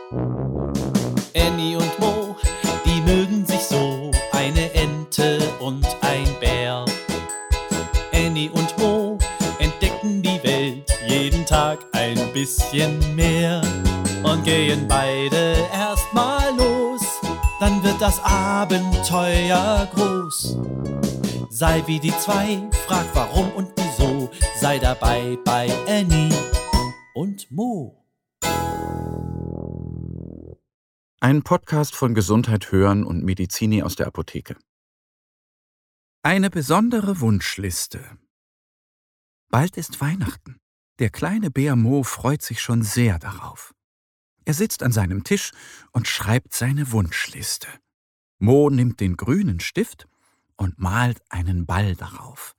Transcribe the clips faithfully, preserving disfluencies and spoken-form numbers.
Annie und Mo, die mögen sich so, eine Ente und ein Bär. Annie und Mo entdecken die Welt jeden Tag ein bisschen mehr und gehen beide erstmal los, dann wird das Abenteuer groß. Sei wie die zwei, frag warum und wieso, sei dabei bei Annie und Mo. Ein Podcast von Gesundheit hören und Medizini aus der Apotheke. Eine besondere Wunschliste. Bald ist Weihnachten. Der kleine Bär Mo freut sich schon sehr darauf. Er sitzt an seinem Tisch und schreibt seine Wunschliste. Mo nimmt den grünen Stift und malt einen Ball darauf.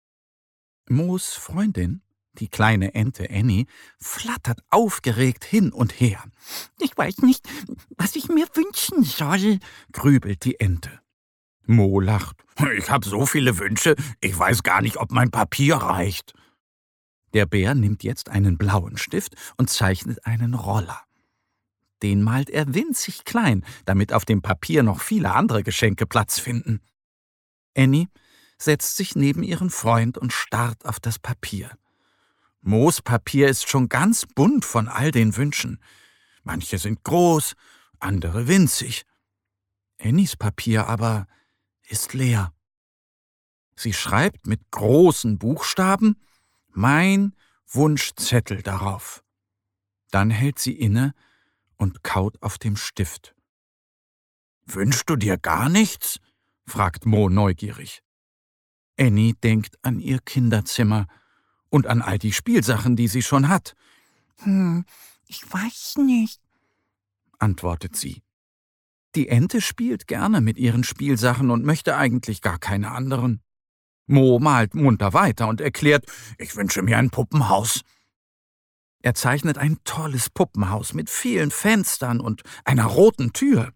Moos Freundin, die kleine Ente Annie, flattert aufgeregt hin und her. »Ich weiß nicht, was ich mir wünschen soll«, grübelt die Ente. Mo lacht. »Ich habe so viele Wünsche, ich weiß gar nicht, ob mein Papier reicht.« Der Bär nimmt jetzt einen blauen Stift und zeichnet einen Roller. Den malt er winzig klein, damit auf dem Papier noch viele andere Geschenke Platz finden. Annie setzt sich neben ihren Freund und starrt auf das Papier. Moos Papier ist schon ganz bunt von all den Wünschen. Manche sind groß, andere winzig. Annies Papier aber ist leer. Sie schreibt mit großen Buchstaben »Mein Wunschzettel« darauf. Dann hält sie inne und kaut auf dem Stift. »Wünschst du dir gar nichts?« fragt Mo neugierig. Annie denkt an ihr Kinderzimmer und an all die Spielsachen, die sie schon hat. »Hm, ich weiß nicht«, antwortet sie. Die Ente spielt gerne mit ihren Spielsachen und möchte eigentlich gar keine anderen. Mo malt munter weiter und erklärt, »Ich wünsche mir ein Puppenhaus.« Er zeichnet ein tolles Puppenhaus mit vielen Fenstern und einer roten Tür.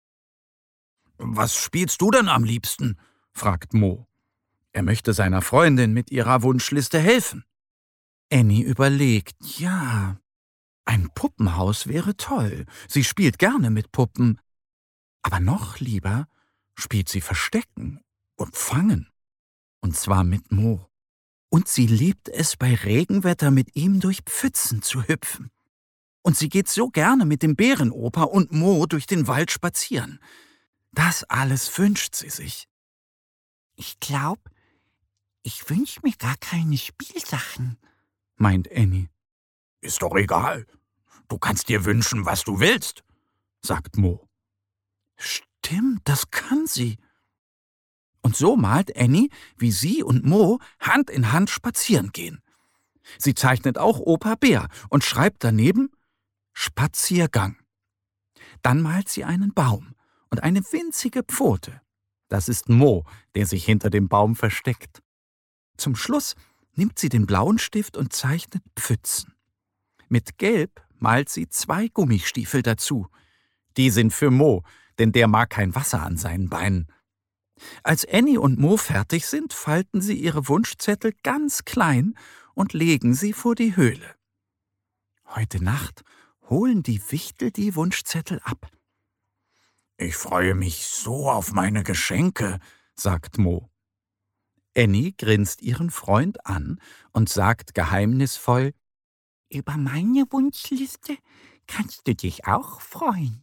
»Was spielst du denn am liebsten?« fragt Mo. Er möchte seiner Freundin mit ihrer Wunschliste helfen. Annie überlegt, ja, ein Puppenhaus wäre toll. Sie spielt gerne mit Puppen. Aber noch lieber spielt sie Verstecken und Fangen. Und zwar mit Mo. Und sie liebt es, bei Regenwetter mit ihm durch Pfützen zu hüpfen. Und sie geht so gerne mit dem Bärenopa und Mo durch den Wald spazieren. Das alles wünscht sie sich. »Ich glaube, ich wünsche mir gar keine Spielsachen«, meint Annie. »Ist doch egal. Du kannst dir wünschen, was du willst«, sagt Mo. Stimmt, das kann sie. Und so malt Annie, wie sie und Mo Hand in Hand spazieren gehen. Sie zeichnet auch Opa Bär und schreibt daneben »Spaziergang«. Dann malt sie einen Baum und eine winzige Pfote. Das ist Mo, der sich hinter dem Baum versteckt. Zum Schluss nimmt sie den blauen Stift und zeichnet Pfützen. Mit Gelb malt sie zwei Gummistiefel dazu. Die sind für Mo, denn der mag kein Wasser an seinen Beinen. Als Annie und Mo fertig sind, falten sie ihre Wunschzettel ganz klein und legen sie vor die Höhle. Heute Nacht holen die Wichtel die Wunschzettel ab. »Ich freue mich so auf meine Geschenke«, sagt Mo. Annie grinst ihren Freund an und sagt geheimnisvoll, »Über meine Wunschliste kannst du dich auch freuen.«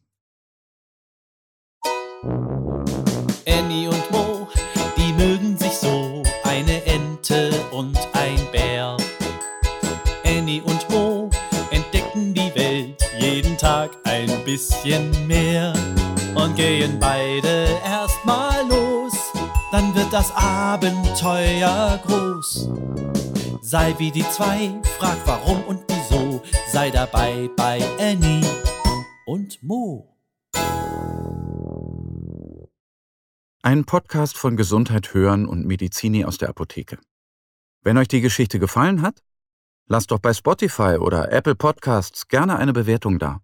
Annie und Mo, die mögen sich so, eine Ente und ein Bär. Annie und Mo entdecken die Welt jeden Tag ein bisschen mehr und gehen beide erstmal los, dann wird das Abenteuer groß. Sei wie die zwei, frag warum und wieso, sei dabei bei Annie und Mo. Ein Podcast von Gesundheit hören und Medizini aus der Apotheke. Wenn euch die Geschichte gefallen hat, lasst doch bei Spotify oder Apple Podcasts gerne eine Bewertung da.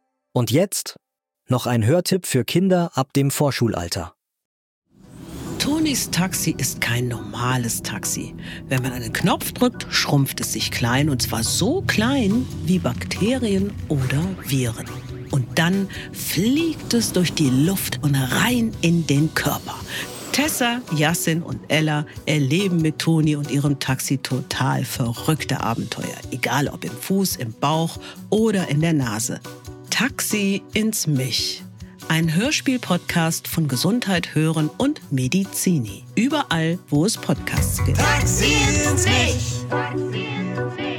Und jetzt noch ein Hörtipp für Kinder ab dem Vorschulalter. Tonys Taxi ist kein normales Taxi. Wenn man einen Knopf drückt, schrumpft es sich klein, und zwar so klein wie Bakterien oder Viren. Und dann fliegt es durch die Luft und rein in den Körper. Tessa, Yassin und Ella erleben mit Toni und ihrem Taxi total verrückte Abenteuer. Egal ob im Fuß, im Bauch oder in der Nase. Taxi ins Mich. Ein Hörspiel-Podcast von Gesundheit hören und Medizini. Überall, wo es Podcasts gibt. Taxi ins Mich.